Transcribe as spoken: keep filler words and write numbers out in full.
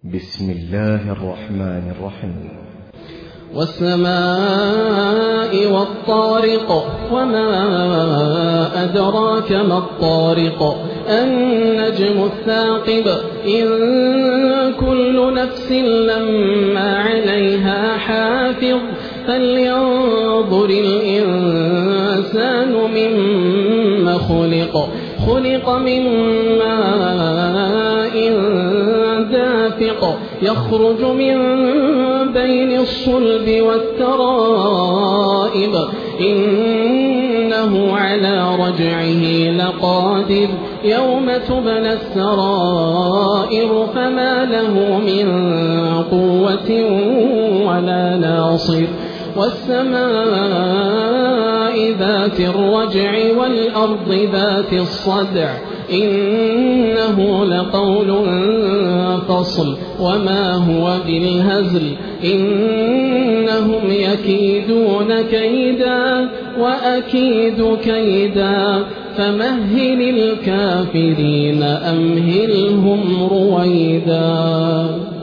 بسم الله الرحمن الرحيم. والسماء والطارق وما أدراك ما الطارق النجم الثاقب إن كل نفس لما عليها حافظ فلينظر الإنسان مما خلق خلق من ماء دافق يخرج من بين الصلب والترائب إنه على رجعه لقادر يوم تبلى السرائر فما له من قوة ولا ناصر والسماء ذات الرجع والأرض ذات الصدع إنه لقول فصل وما هو بالهزل إنهم يكيدون كيدا وأكيد كيدا فمهل الكافرين أمهلهم رويدا.